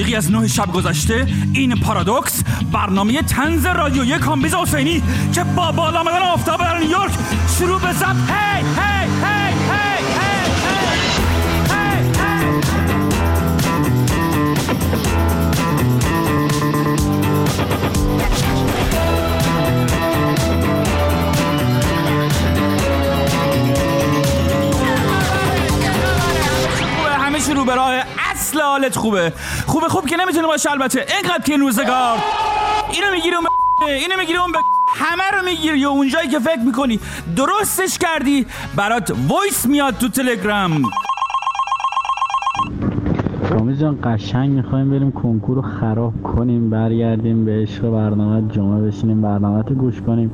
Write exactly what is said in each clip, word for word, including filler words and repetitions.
دقیقی از نه شب گذشته این پارادوکس برنامه طنز رادیویی کامبیز حسینی که با بالا آمدن آفتاب در نیویورک شروع به ضبط هی هی هی هی شروع به راه اصل حالت خوبه خوبه خوب که نمیتونه باشه البته اینقدر که روزگار اینو میگیری اون ب... اینو میگیری اون ب... همه رو میگیری و اونجایی که فکر میکنی درستش کردی برات وایس میاد تو تلگرام. کامیز جان قشنگ میخوایم بریم کنکور رو خراب کنیم برگردیم به عشق برنامه جمعه بشینیم برنامه رو گوش کنیم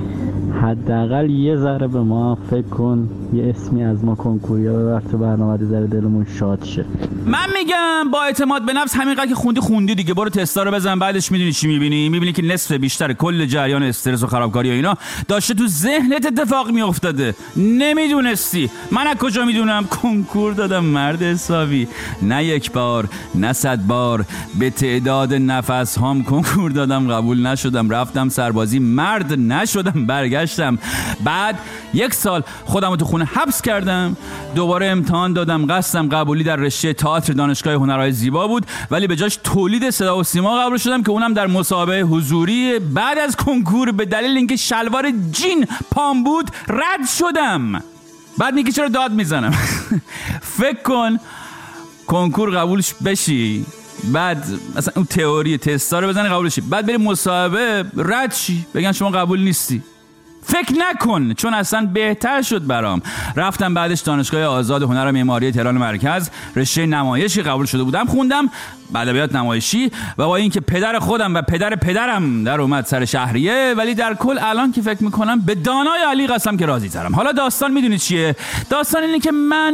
حداقل یه ذره به ما فکر کن یه اسمی از ما کنکوریا ببر تو برنامه یه ذره دلمون شاد شه. من میگم با اعتماد به نفس همینقدر که خوندی خوندی دیگه برو تستا رو بزن بعدش میدونی چی میبینی میبینی که نصف بیشتر کل جریان استرس و خرابکاری و اینا داشته تو ذهنت اتفاق میافتاده نمیدونستی. من از کجا میدونم؟ کنکور دادم مرد حسابی نه یک بار نه صد بار به تعداد نفس هام کنکور دادم قبول نشدم رفتم سربازی مرد نشدم برگشتم بعد یک سال خودم رو تو خونه حبس کردم دوباره امتحان دادم قصدم قبولی در رشته تئاتر دانشگاه هنرهای زیبا بود ولی به جاش تولید صدا و سیما قبول شدم که اونم در مسابقه حضوری. بعد از کنکور به دلیل اینکه شلوار جین پام بود رد شدم. بعد میگی چرا داد میزنم؟ فکر کن کنکور قبولش بشی بعد مثلا اون تئوری تستا رو بزنی قبول شی بعد بری مسابقه رد شی بگن شما قبول نیستی. فکر نکن چون اصلا بهتر شد برام. رفتم بعدش دانشگاه آزاد هنر و معماری تهران مرکز رشته نمایشی قبول شده بودم خوندم ادبیات نمایشی و با اینکه پدر خودم و پدر پدرم در اومد سر شهریه ولی در کل الان که فکر میکنم به دانای علی قسم که راضی ترم. حالا داستان میدونی چیه؟ داستان اینه که من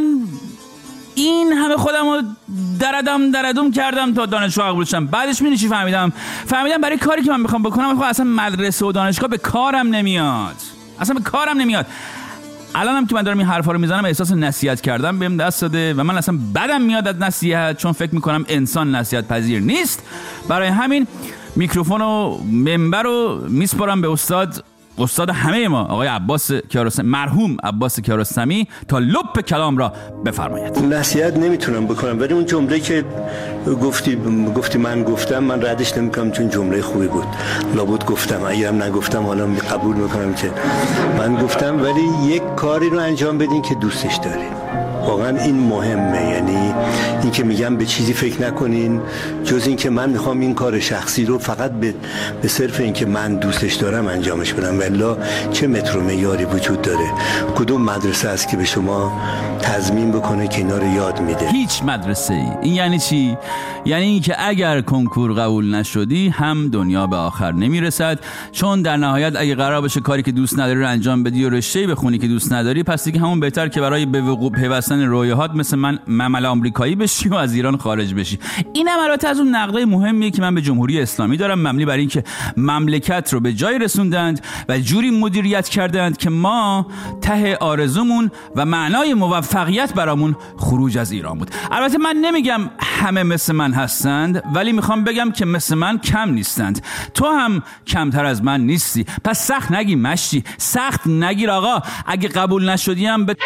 این همه خودم رو دردم دردم کردم تا دانشگاه قبول شدم. بعدش میدونی چی فهمیدم؟ فهمیدم برای کاری که من میخوام بکنم خب اصلا مدرسه و دانشگاه به کارم نمیاد اصلا به کارم نمیاد. الانم که من دارم این حرفا رو میزنم احساس نصیحت کردم بهم دست داده و من اصلا بدم میاد از نصیحت چون فکر میکنم انسان نصیحت پذیر نیست. برای همین میکروفون و منبر رو میسپارم به استاد استاد همه ما آقای عباس کیارستمی مرحوم عباس کیارستمی تا لب کلام را بفرمایید. نصیحت نمیتونم بکنم ولی اون جمله که گفتی گفتی من گفتم من ردش نمیکنم چون جمله خوبی بود لابد گفتم اگرم نگفتم حالا قبول میکنم که من گفتم ولی یک کاری رو انجام بدین که دوستش دارین. واقعا این مهمه یعنی این که میگم به چیزی فکر نکنین جز این که من میخوام این کار شخصی رو فقط به, به صرف این که من دوستش دارم انجامش بدم والا چه متر و معیاری وجود داره کدوم مدرسه است که به شما تضمین بکنه که اینا رو یاد میده؟ هیچ مدرسه ای. این یعنی چی؟ یعنی این که اگر کنکور قبول نشدی هم دنیا به آخر نمیرسد چون در نهایت اگه قرار باشه کاری که دوست نداری رو انجام بدی و رشته‌ای بخونی که دوست نداری پس دیگه همون بهتر که برای به وقوع پیوستن رویاهات مثل من ممل آمریکایی بشی و از ایران خارج بشی. اینم البته از اون نقدای مهمیه که من به جمهوری اسلامی دارم مبنی بر این که مملکت رو به جای رسوندند و جوری مدیریت کردند که ما ته آرزومون و معنای موفقیت برامون خروج از ایران بود. البته من نمیگم همه مثل من هستند ولی میخوام بگم که مثل من کم نیستند. تو هم کمتر از من نیستی. پس سخت نگی مشتی سخت نگیر آقا. اگه قبول نشدیم به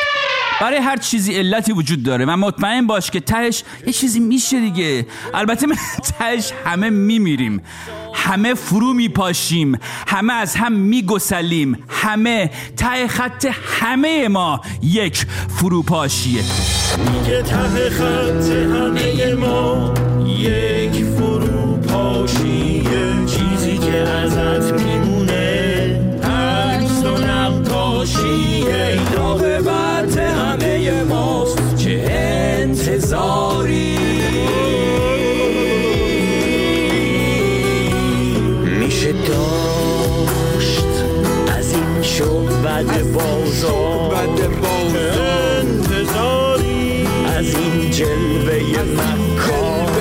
برای هر چیزی علتی وجود داره و مطمئن باش که تهش یه چیزی میشه دیگه. البته تهش همه میمیریم همه فرو میپاشیم همه از هم میگسلیم همه ته خط همه ما یک فروپاشیه. میگه ته خط همه ما یک فروپاشیه چیزی که ازت میمونه عکس و نقاشیه عاقبت همه ماست چه انتظاری میشه داشت از این شعبد بازار انتظاری از این جلوه مکان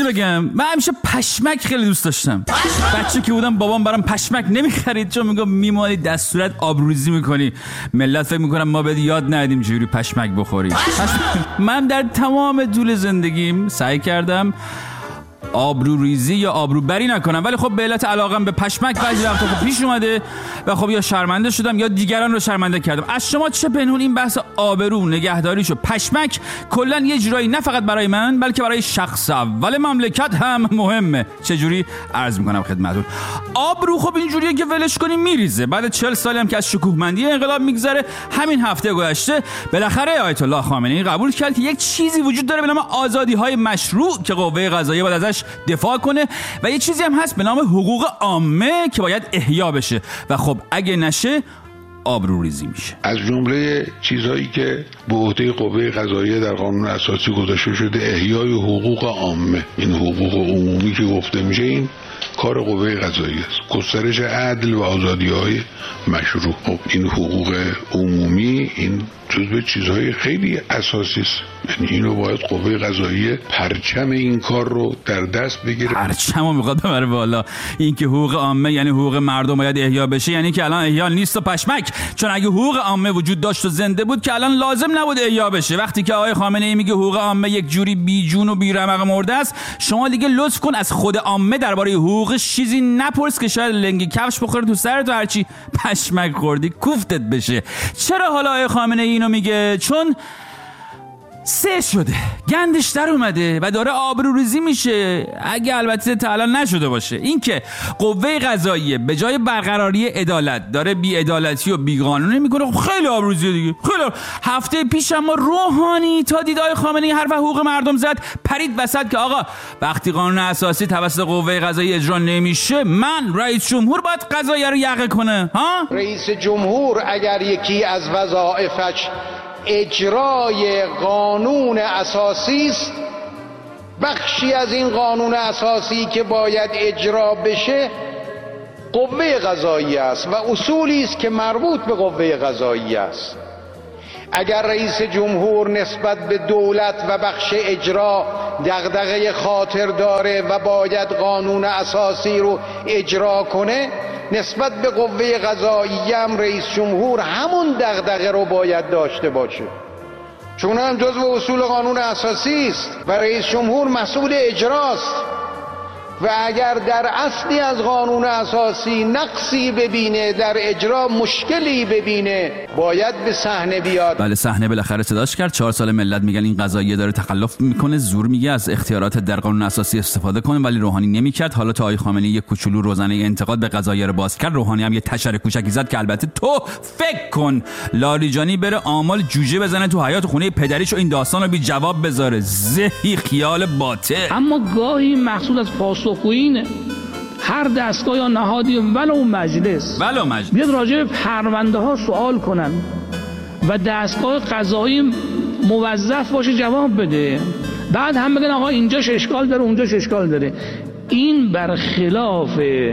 چیزی بگم؟ من همیشه پشمک خیلی دوست داشتم. بچه که بودم بابام برام پشمک نمیخرید چون میگم میمالی دستورت آبروریزی میکنی. ملت فکر میکنم ما بهت یاد ندیدیم چجوری پشمک بخوری. من در تمام طول زندگیم سعی کردم آبروریزی یا آبروبری نکنم، ولی خب به علت علاقم به پشمک بعضی وقتا خب پیش اومده و خب یا شرمنده شدم یا دیگران رو شرمنده کردم. از شما چه پنهون این بحث آبرو، نگهداریش و پشمک کلا یه جورایی نه فقط برای من بلکه برای شخص اول مملکت هم مهمه. چجوری؟ عرض میکنم خدمتتون. آبرو خب اینجوریه که ولش کنی میریزه. بعد چهل سالی هم که از شکوهمندی انقلاب میگذره، همین هفته گذشته بالاخره آیت الله خامنه‌ای قبول کرد که یک چیزی وجود داره به نام آزادی‌های مشروع که قوه قضاییه باید ازش دفاع کنه و یه چیزی هم هست به نام حقوق عامه که باید احیا بشه و خب اگه نشه آبروریزی میشه. از جمله چیزهایی که به عهده قوه قضاییه در قانون اساسی گذاشته شده احیای حقوق عامه. این حقوق عمومی که گفته میشه این کار قوه قضاییه است. گسترش عدل و آزادی‌های مشروع. خب این حقوق عمومی این جزو چیزهای خیلی اساسی است. یعنی اینو باید قوه قضاییه پرچم این کار رو در دست بگیره. پرچمو میخواد ببره بالا. این که حقوق عامه یعنی حقوق مردم باید احیا بشه، یعنی که الان احیا نیست و پشمک. چون اگه حقوق عامه وجود داشت و زنده بود که الان لازم نبود احیا بشه. وقتی که آقای خامنه‌ای میگه حقوق عامه یک جوری بی جون و بی رمق مرده است، شما دیگه لطف کن از خود عامه درباره حقوقش چیزی نپرس که شاید لنگی کفش بخوره تو سرت و هرچی پشمک خوردی کوفتت بشه. چرا حالا آقای خامنه‌ای اینو میگه؟ چون سه شده، گندش در اومده و داره آبروریزی میشه، اگه البته تا الان نشده باشه. این که قوه قضاییه به جای برقراری عدالت داره بی‌عدالتی و بیقانونی میکنه، خیلی آبروریزیه دیگه. خیلی هفته پیش اما روحانی تا دیدای خامنه‌ای حرف حقوق مردم زد، پرید وسط که آقا وقتی قانون اساسی توسط قوه قضاییه اجرا نمیشه، من رئیس جمهور باید قضاییه رو یقه کنه. ها؟ رئیس جمهور اگر یکی از وظایفش اجرای قانون اساسی است، بخشی از این قانون اساسی که باید اجرا بشه قوه قضاییه است و اصولی است که مربوط به قوه قضاییه است. اگر رئیس جمهور نسبت به دولت و بخش اجرا دغدغه خاطر داره و باید قانون اساسی رو اجرا کنه، نسبت به قوه قضاییه هم رئیس جمهور همون دغدغه رو باید داشته باشه، چون هم جزو اصول قانون اساسی است و رئیس جمهور مسئول اجراست و اگر در اصلی از قانون اساسی نقصی ببینه، در اجرا مشکلی ببینه، باید به صحنه بیاد. بله صحنه بالاخره صداش کرد. چهار سال ملت میگن این قضاییه داره تخلف میکنه، زور میگه از اختیارات در قانون اساسی استفاده کنه، ولی روحانی نمیکرد. حالا تا آقای خامنه‌ای یک کوچولو روزنه انتقاد به قضاییه رو باز کرد، روحانی هم یه تشر کوچکی زد که البته تو فکر کن لاریجانی بره آمال جوجه بزنه تو حیاط خونه پدریش و این داستانو بی جواب بذاره. زهی خیال باطل. اما گاهی محصول از پاسخگویی هر دستگاه یا نهادی ولو مجلس ولو مجلس بیاد راجع به پرونده ها سوال کنن و دستگاه قضایی موظف باشه جواب بده، بعد هم بگن آقا اینجاش اشکال داره اونجاش اشکال داره. این برخلاف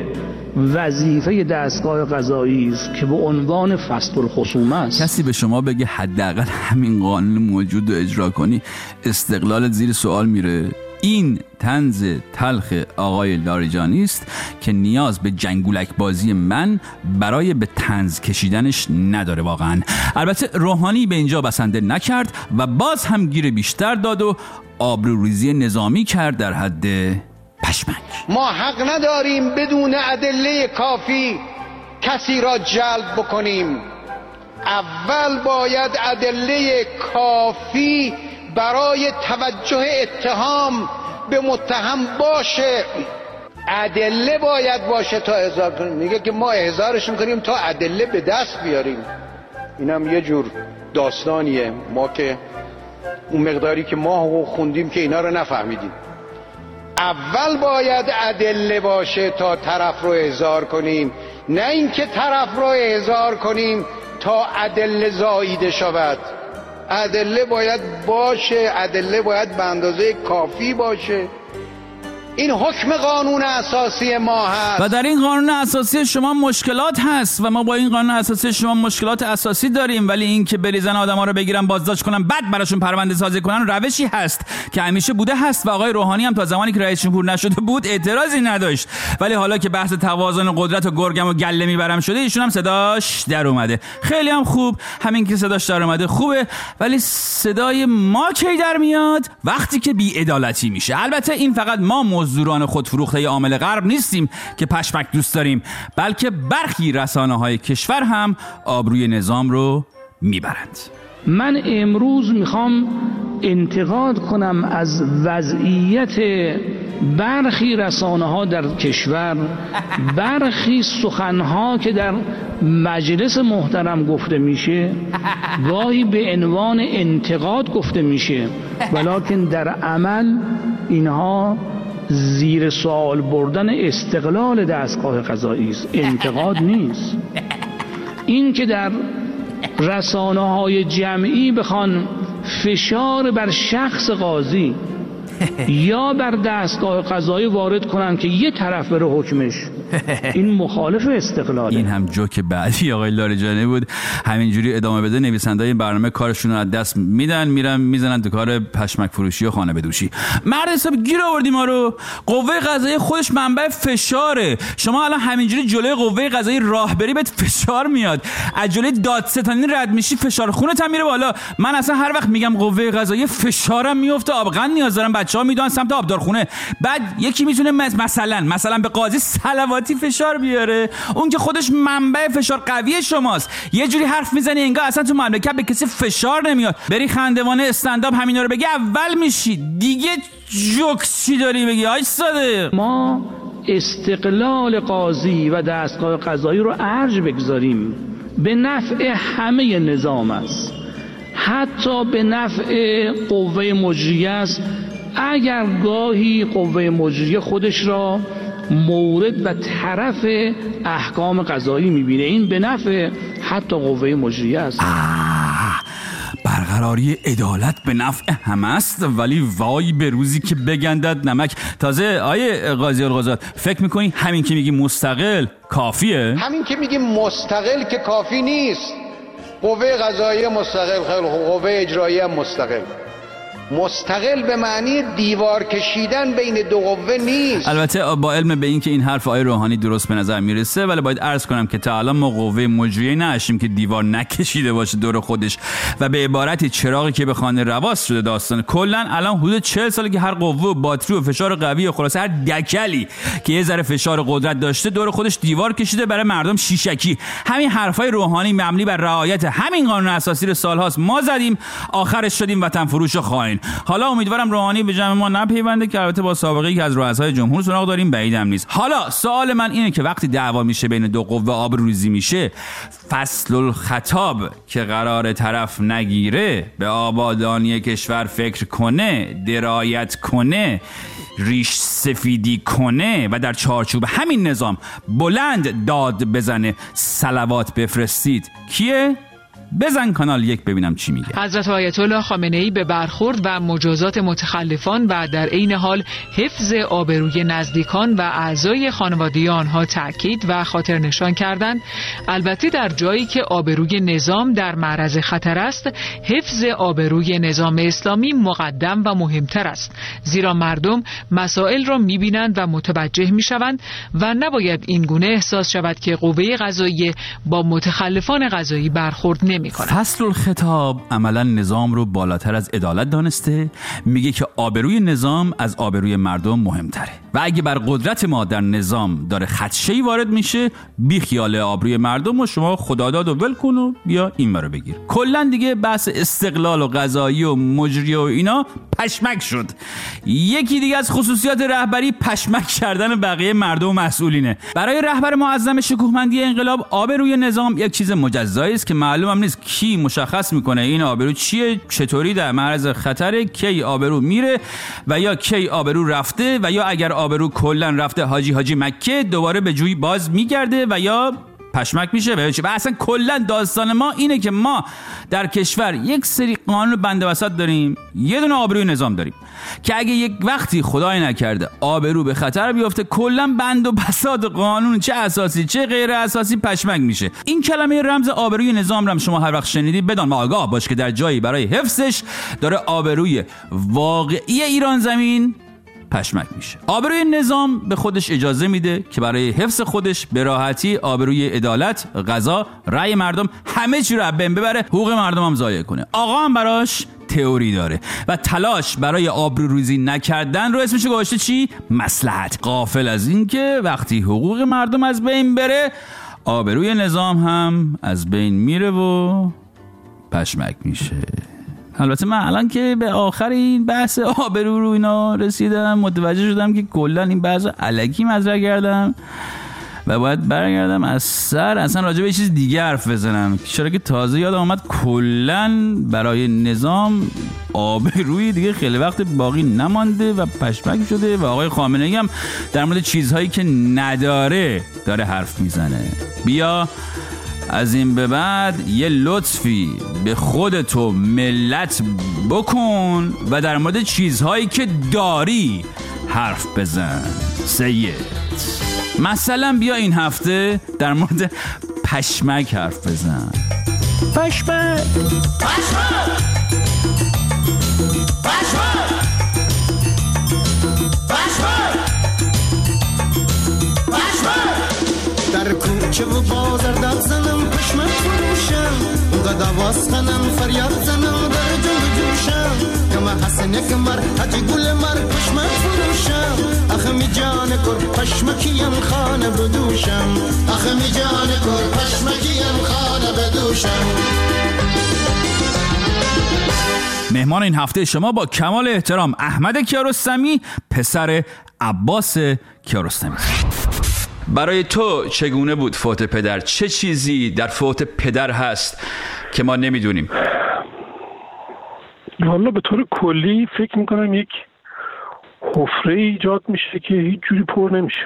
وظیفه دستگاه قضایی است که به عنوان فصل الخصومه است. کسی به شما بگه حداقل همین قانون موجود رو اجرا کنی، استقلالت زیر سوال میره. این طنز تلخ آقای لاریجانی است که نیاز به جنگولک بازی من برای به طنز کشیدنش نداره واقعا. البته روحانی به اینجا بسنده نکرد و باز هم گیر بیشتر داد و آبروریزی نظامی کرد در حد پشمک. ما حق نداریم بدون ادله کافی کسی را جلب بکنیم. اول باید ادله کافی برای توجه اتهام به متهم باشه. ادله باید باشه تا احضار کنیم. میگه که ما احضارش میکنیم تا ادله به دست بیاریم. اینم یه جور داستانیه، ما که اون مقداری که ما حقوق خوندیم که اینا رو نفهمیدیم. اول باید ادله باشه تا طرف رو احضار کنیم، نه اینکه طرف رو احضار کنیم تا ادله زاییده شود. ادله باید باشه، ادله باید به اندازه کافی باشه این حکم قانون اساسی ما هست و در این قانون اساسی شما مشکلات هست و ما با این قانون اساسی شما مشکلات اساسی داریم، ولی این که بریزن آدما رو بگیرن بازداشت کنن بعد براشون پرونده سازی کنن روشی هست که همیشه بوده هست و آقای روحانی هم تا زمانی که رئیس جمهور نشده بود اعتراضی نداشت، ولی حالا که بحث توازن قدرت و گرگم و گله میبرم شده ایشون هم صداش در اومده. خیلی هم خوب، همین که صداش در اومده خوبه، ولی صدای ما کی در میاد؟ وقتی که بی‌عدالتی میشه. البته این فقط ما مزدوران خودفروخته عامل غرب نیستیم که پشمک دوست داریم، بلکه برخی رسانه‌های کشور هم آبروی نظام رو میبرند. من امروز میخوام انتقاد کنم از وضعیت برخی رسانه‌ها در کشور، برخی سخنها که در مجلس محترم گفته میشه گاهی به عنوان انتقاد گفته میشه، ولکن در عمل اینها زیر سوال بردن استقلال دستگاه قضایی است، انتقاد نیست. این که در رسانه‌های جمعی بخوان فشار بر شخص قاضی یا بر دستگاه قضایی وارد کنن که یه طرف بره حکمش، این مخالف استقلاله. این هم جوک بعدی آقای لاریجانی بود. همینجوری ادامه بده نویسنده این برنامه کارشون رو از دست میدن، میرن میزنن تو کار پشمک فروشی و خانه بدوشی. مرد حساب گیر آوردی ما رو. قوه قضاییه خودش منبع فشاره. شما الان همینجوری جلوی قوه قضاییه راه بری بهت فشار میاد، از جلوی دادستانی رد میشی فشار خونت هم میره بالا. من اصلا هر وقت میگم قوه قضاییه فشارم میفته، آبغن نیاز دارم، بچه‌ها میدونن سمت آبدارخونه. بعد یکی میتونه مثلا مثلا به قاضی صلواتی فشار بیاره، اون که خودش منبع فشار قوی شماست. یه جوری حرف میزنی انگار اصلا تو مملکت به کسی فشار نمیاد. بری خندوانه استنداپ همینا رو بگی اول میشی، دیگه جوکس چی داری بگی؟ آی صادق ما استقلال قاضی و دستگاه قضایی رو ارج بگذاریم، به نفع همه نظام است، حتی به نفع قوه مجریه است. اگر گاهی قوه مجریه خودش را مورد و طرف احکام قضایی میبینه، این به نفع حتی قوه مجریه است. برقراری عدالت به نفع همه است، ولی وای به روزی که بگندد نمک. تازه آیه قاضی القضات فکر میکنی همین که میگی مستقل کافیه؟ همین که میگی مستقل که کافی نیست. قوه قضاییه مستقل، خیلی خوب، قوه اجراییه هم مستقل. مستقل به معنی دیوار کشیدن بین دو قوه نیست. البته با علم به این که این حرف آقای روحانی درست به نظر میرسه، ولی باید عرض کنم که تا الان ما قوه مجریه نشیم که دیوار نکشیده باشه دور خودش، و به عبارتی چراغی که به خانه رواز شده داستان. کلا الان حدود چهل ساله که هر قوه و باتری و فشار قوی و خلاصه هر دکلی که یه ذره فشار قدرت داشته دور خودش دیوار کشیده برای مردم شیشکی. همین حرفای روحانی مبنی بر رعایت همین قانون اساسی رو سالهاست ما زدیم، آخرش شدیم وطن فروش و خائن. حالا امیدوارم روحانی به جمع ما نپیونده، که البته با سابقه‌ای که از رؤسای جمهور سراغ داریم بعیدم نیست. حالا سوال من اینه که وقتی دعوا میشه بین دو قوه آبروریزی میشه، فصل الخطاب که قرار طرف نگیره، به آبادانی کشور فکر کنه، درایت کنه، ریش سفیدی کنه و در چارچوب همین نظام بلند داد بزنه، صلوات بفرستید، کیه؟ بزن کانال یک ببینم چی میگه. حضرت آیت الله خامنه‌ای به برخورد و مجازات متخلفان و در عین حال حفظ آبروی نزدیکان و اعضای خانواده آنها تأکید و خاطر نشان کردند. البته در جایی که آبروی نظام در معرض خطر است، حفظ آبروی نظام اسلامی مقدم و مهمتر است، زیرا مردم مسائل را میبینند و متوجه میشوند و نباید این گونه احساس شود که قوه قضاییه با متخلفان قضایی برخورد نمی فصل الخطاب عملا نظام رو بالاتر از عدالت دانسته، میگه که آبروی نظام از آبروی مردم مهمتره و اگه بر قدرت ما در نظام داره خدشه‌ای وارد میشه، بی خیال آبروی مردم و شما خداداد و ول کن و بیا این رو بگیر. کلا دیگه بحث استقلال و قضایی و مجریه و اینا پشمک شد. یکی دیگه از خصوصیات رهبری پشمک کردن بقیه مردم و مسئولینه. برای رهبر معظم شکوهمندی انقلاب آبروی نظام یک چیز مجزایی است که معلوم هم نیست کی مشخص میکنه این آبرو چیه، چطوری در معرض خطره، کی آبرو میره و یا کی آبرو رفته، و یا اگر آبرو کلا رفته حاجی حاجی مکه دوباره به جوی باز میگرده و یا پشمک میشه و و اصلا کلا داستان ما اینه که ما در کشور یک سری قانون بنده وسط داریم، یه دونه آبروی نظام داریم که اگه یک وقتی خدای نکرده آبرو به خطر بیفته، کلا بند و بساط قانون چه اساسی چه غیر اساسی پشمک میشه. این کلمه رمز آبروی نظام رو شما هر وقت شنیدی بدان و آگاه باش که در جایی برای حفظش داره آبروی واقعی ایران زمین پشمک میشه. آبروی نظام به خودش اجازه میده که برای حفظ خودش به راحتی آبروی عدالت، قضا، رأی مردم همه چی رو از بین ببره، حقوق مردم هم ضایع کنه. آقا هم براش تئوری داره و تلاش برای آبروریزی نکردن رو اسمش گذاشته چی؟ مصلحت. غافل از این که وقتی حقوق مردم از بین بره، آبروی نظام هم از بین میره و پشمک میشه. البته من الان که به آخر این بحث آبرو رو اینا رسیدم، متوجه شدم که کلا این بحث الکی مطرح کردم و باید برگردم از سر اصلا راجع به یه چیز دیگه حرف بزنم. چرا که تازه یادم اومد کلا برای نظام آبروی دیگه خیلی وقت باقی نمانده و پشمک شده و آقای خامنه‌ای هم در مورد چیزهایی که نداره داره حرف میزنه. بیا از این به بعد یه لطفی به خودت و ملت بکن و در مورد چیزهایی که داری حرف بزن سید. مثلا بیا این هفته در مورد پشمک حرف بزن. پشمک پشمک پشمک پشمک پشمک در کوچه و بازار داد زنم پشمک فروشم، اونقدر آواز خنم فریاد زنم در جلو جوشم، کما حسنه کمر حجی گل مر پشمک فروشم، آخه می جان کر پشمکیم خانه بدوشم، آخه می جان کر پشمکیم خانه بدوشم. مهمان این هفته شما با کمال احترام احمد کیارستمی، پسر عباس کیارستمی. برای تو چگونه بود فوت پدر؟ چه چیزی در فوت پدر هست که ما نمیدونیم؟ والا به طور کلی فکر میکنم یک حفره ایجاد میشه که هیچ جوری پر نمیشه.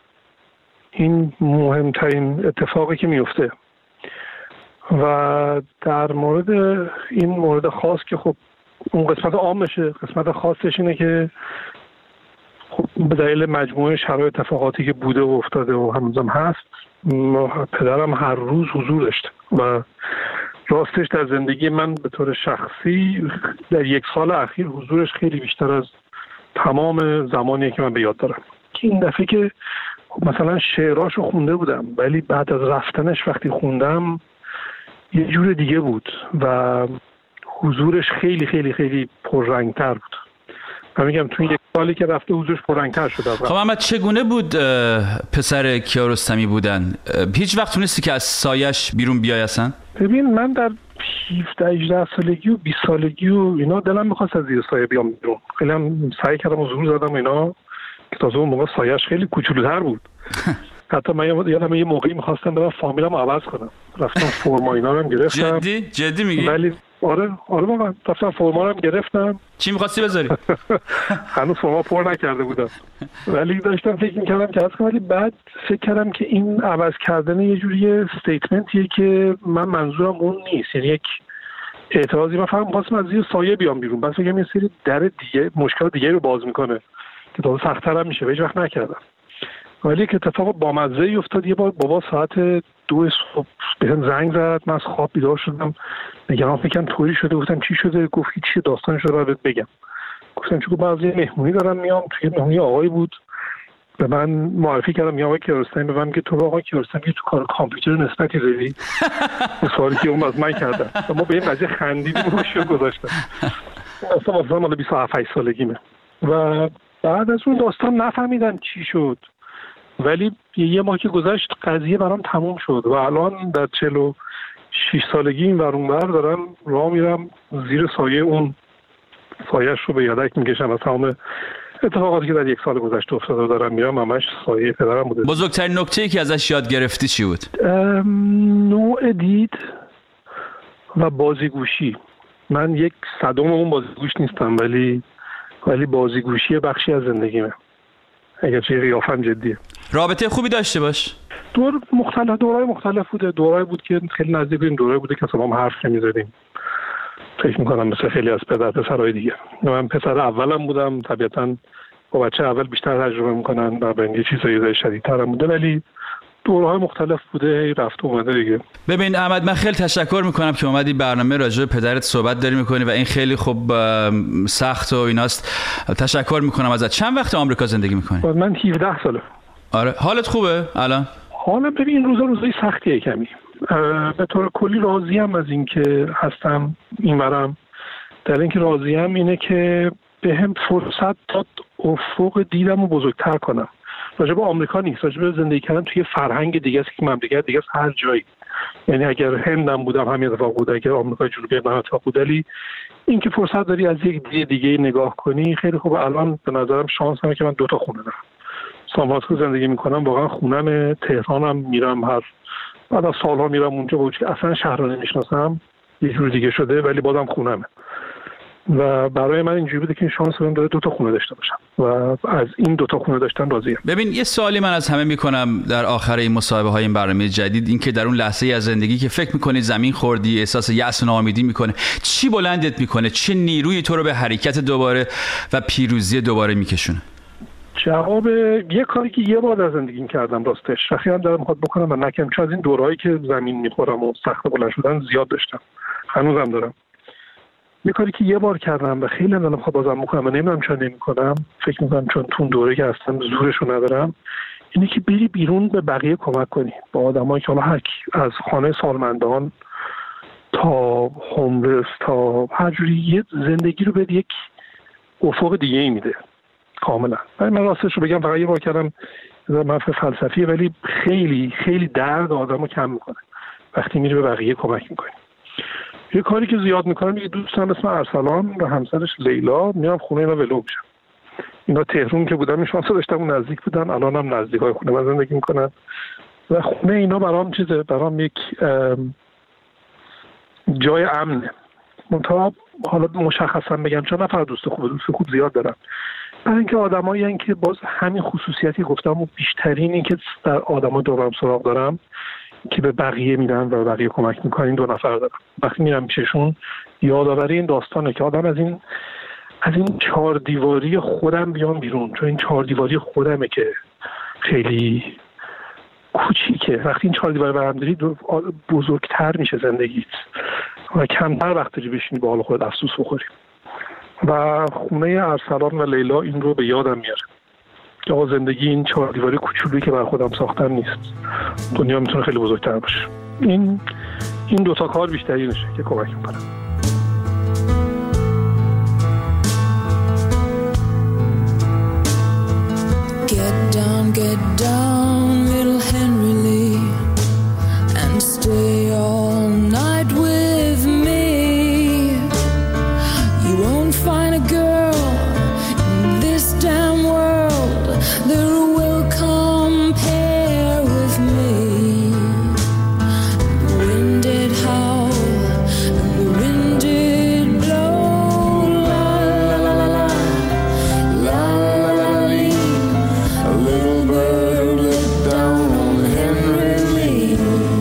این مهمترین اتفاقی که میفته و در مورد این مورد خاص که خب اون قسمت عامشه، قسمت خاصش اینه که خب به دلیل مجموعه شرایط اتفاقاتی که بوده و افتاده و هنوزم هست، پدرم هر روز حضور داشت و راستش در زندگی من به طور شخصی در یک سال اخیر حضورش خیلی بیشتر از تمام زمانی که من به یاد دارم. که این دفعه که مثلا شعراشو خونده بودم ولی بعد از رفتنش وقتی خوندم یه جور دیگه بود و حضورش خیلی خیلی خیلی پررنگتر بود. من میگم تو یک سالی که رفته حضورش پررنگتر شده. خب اما چگونه بود پسر کیارستمی بودن؟ هیچ وقت تونستی که از سایش بیرون بیای اصلا؟ ببین من در هفده هجده سالگی و بیست سالگی و اینا دلم میخواست از زیر سایه بیام بیرون. خیلی هم سعی کردم حضور زدم اینا که تازه اون موقع سایش خیلی کوچولوتر بود. حتی من یادم یه موقعی میخواستم برم فامیلم عوض کنم، رفتم فرما اینا رو هم گرفتم. جدی؟ جدی میگی؟ ولی آره آره واقعا رفتم فرما رو هم گرفتم. چی می‌خواستی بذاری؟ هنوز فرما پر نکرده بودم ولی داشتم فکر می‌کردم که اصلا، ولی بعد فکر کردم که این عوض کردن یه جوری استیتمنتیه که من منظورم اون نیست، یعنی یک اعتراضی. من فقط می‌خواستم از زیر سایه بیام بیرون، بس فکر کنم یه سری در دیگه مشکل دیگه رو باز می‌کنه که تازه سخت‌تر هم میشه و هیچ وقت نکردم. ولی که اتفاق بامزه‌ای افتاد. یه بار بابا ساعت دو صبح بهم زنگ زد، من از خواب بیدار شدم، نگران فکرم طوری شده. گفتم چی شده؟ گفت چی داستان شده رو بهت بگم. گفتم چون بعضی مهمونی دارم میام، توی مهمونی آقای بود به من معرفی کردم، یا آقای کیارستمی به من که تو آقای کیارستمی تو کار کامپیوتر نسبتی داری؟ سوالی که اون از من کردن و ما به این قضیه خندیدیم و شو گذاشتم. اصلا مثلا مال بیست و هفت سالگیمه و بعد از اون داستان نفهمیدم چی شد، ولی یه ماه که گذشت قضیه برام تموم شد و الان در چهل و شش سالگی این ور اون ور دارم راه میرم، زیر سایه اون سایه‌اش رو به یادک میکشم از تمام اتفاقاتی که در یک سال گذشته افتاده دارم میرم، همش سایه پدرم بوده. بزرگترین نکته‌ای که ازش یاد گرفتی چی بود؟ نوع دید و بازیگوشی. من یک صدم اون بازیگوش نیستم ولی ولی بازیگوشی بخشی از زندگیمه، اگرچه قیافم جدیه. رابطه خوبی داشته باش؟ دور مختلف دورای مختلف بوده. دورای بود که خیلی نزدیک این دورای بوده که اصلا ما حرف نمی‌زدیم. فکر می‌کنم مثل خیلی از پدر پسرای دیگه. من پسر اولم بودم، طبیعتاً با بچه اول بیشتر تجربه می‌کنن و به یه چیزایی شدیدتر بوده، ولی دورهای مختلف بوده، رفت اومده دیگه. ببین احمد، من خیلی تشکر میکنم که اومدی برنامه راجع به پدرت صحبت داری میکنی و این خیلی خوب سخت و ایناست. تشکر میکنم ازت. چند وقت آمریکا زندگی میکنی؟ من هفده ساله. آره. حالت خوبه الان؟ حالا ببین این روزا روزای سختیه کمی. به طور کلی راضیم از این که هستم اینورم. در اینکه راضیم اینه که به هم فرصت داد افق دیدم رو بزرگتر کنم. راجع به آمریکا نیست، راجع به زندگی کردن توی فرهنگ دیگه است که مملکت دیگه است هر جایی. یعنی اگر هندم بودم همین اتفاق بود، اگر آمریکای جنوبی هم اتفاق بود، ولی این که فرصت داری از یک دید دیگه نگاه کنی خیلی خوبه. الان به نظرم شانس همه که من دو تا خونه دارم. سان فرانسیسکو زندگی میکنم، واقعا خونم. تهرانم میرم، هر بعد از سالها میرم اونجا، با که اصلا شهر رو نمیشناسم، یه جور دیگه شده ولی بازم خونمه. و برای من اینجوری بوده که این شانس رو داره دو تا خونه داشته باشم و از این دو تا خونه داشتن راضیم. ببین یه سوالی من از همه میکنم در آخر این مصاحبه های این برنامه جدید، این که در اون لحظه از زندگی که فکر میکنی زمین خوردی، احساس یأس و ناامیدی میکنه، چی بلندت میکنه؟ چه نیرویی تو رو به حرکت دوباره و پیروزی دوباره میکشونه؟ جواب یه کاری که یه بار در زندگیم کردم راستش، خیلی هم دارم میخواد بکنم و نکم، چون از این دورهایی که زمین میخورم و سخت بلند شدن زیاد داشتم، هنوزم دارم. یه کاری که یه بار کردم و خیلی هم خواهم بازم میکنم و نمیدونم چرا نمیکنم، فکر میکنم چون تون دوره که هستم زورشو ندارم، اینه که بری بیرون به بقیه کمک کنی، با آدمایی که حالا هر از خانه سالمندان تا هوملس تا هر جوری یه زندگی رو به یک افق دیگه ای میده کاملا. من راستش رو بگم فقط یه بار کردم، منفع فلسفیه ولی خیلی خیلی درد آدمو کم میکنه وقتی میری به بقیه کمک میکنی. یه کاری که زیاد میکنم، یه دوستم اسم ارسلان و همسرش لیلا، میام خونه اینا ولو میشم. اینا تهران که بودم این شانس داشتم اون نزدیک بودن، الانم نزدیکای خونه من زندگی میکنن و خونه اینا برام چیزه، برام یک جای امنه. منتها حالا مشخصا بگم چون نه فقط دوست خوب، دوست خوب زیاد دارم، برای اینکه آدمایی هستن که باز همین خصوصیتی گفتم و بیشترین این که در آدما دورم سراغ دارم که به بقیه میدن و به بقیه کمک میکنن. این دو نفر دارم، وقتی میرم پیششون یادآوری این داستانه که آدم از این از این چهار دیواری خودم بیام بیرون، چون این چهار دیواری خودمه که خیلی کوچیکه. وقتی این چهار دیواری برام داری بزرگتر میشه زندگیت و کمتر وقت داری بشینی با حال خودت افسوس بخوری. و خونه ارسلان و لیلا این رو به یادم میاره که آقا زندگی این چهار دیواری کوچولویی که بر خودم ساختم نیست، دنیا میتونه خیلی بزرگتر باشه. این این دو تا کار بیشتری نشه که کمک میکنه. Get down, get down, little Henry Lee, and stay all night with me. You won't find a girl in this damn world that will compare with me. The wind did howl and the wind did blow, la la la la la, la la la la. A little bird looked down on Henry Lee.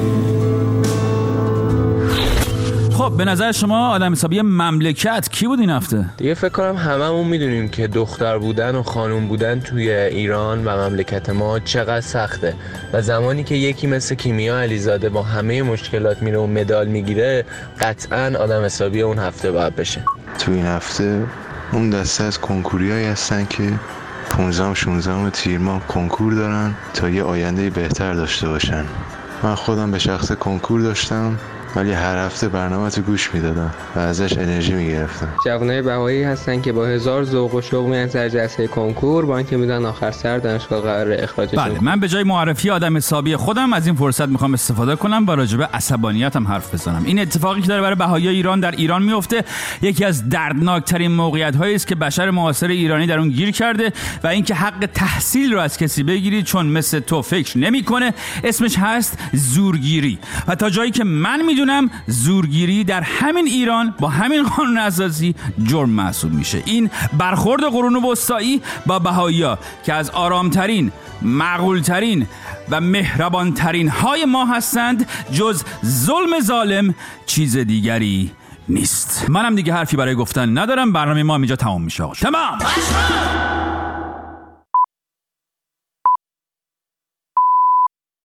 خب به نظر شما آدم حسابی مملکت کی بود این هفته؟ دیگه فکر کنم هممون میدونیم که دختر بودن و خانوم بودن توی ایران و مملکت ما چقدر سخته و زمانی که یکی مثل کیمیا علیزاده با همه مشکلات میره و مدال میگیره، قطعاً آدم حسابی اون هفته باید بشه. تو این هفته اون دسته از کنکوریایی هستن که پانزده شانزده تیر ماه کنکور دارن تا یه آینده بهتر داشته باشن. من خودم به شخص کنکور داشتم ولی هر هفته برنامه تو گوش میدادم و ازش انرژی میگرفتم. جوانای بهایی هستن که با هزار ذوق و شوق میان سر جلسه کنکور، با اینکه میدونن آخر سر دانشگاه قرار اخراجشون. بله، من به جای معرفی آدم حسابی خودم از این فرصت میخوام استفاده کنم و راجع به عصبانیتم حرف بزنم. این اتفاقی که داره برای بهاییای ایران در ایران میفته یکی از دردناکترین موقعیت‌هایی است که بشر معاصر ایرانی در اون گیر کرده و اینکه حق تحصیل رو از کسی بگیری چون مثل تو فکر نمیکنه، اسمش هست زورگیری. و تا جایی که من میدونم میدونم زورگیری در همین ایران با همین قانون اساسی جرم محسوب میشه. این برخورد قرون وسطایی با بهائی‌ها که از آرامترین، معقولترین و مهربانترین های ما هستند، جز ظلم ظالم چیز دیگری نیست. منم دیگه حرفی برای گفتن ندارم. برنامه ما اینجا تمام میشه. تمام.